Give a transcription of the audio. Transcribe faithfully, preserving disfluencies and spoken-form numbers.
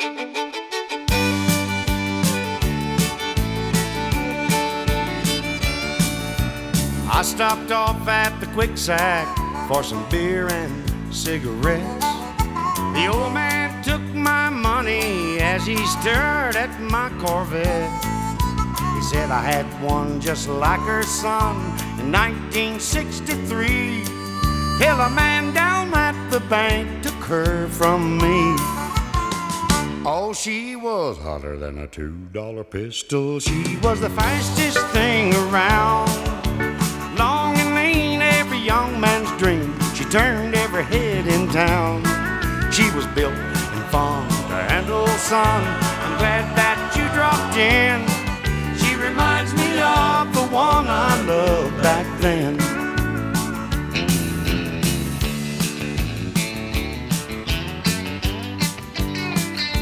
I stopped off at the Quick Sack for some beer and cigarettes. The old man took my money as he stared at my Corvette. He said I had one just like her, son, in nineteen sixty-three, till a man down at the bank took her from me. Oh, she was hotter than a two-dollar pistol. She was the fastest thing around. Long and lean, every young man's dream. She turned every head in town. She was built and fun to handle, son. I'm glad that you dropped in. She reminds me of the one I loved back then.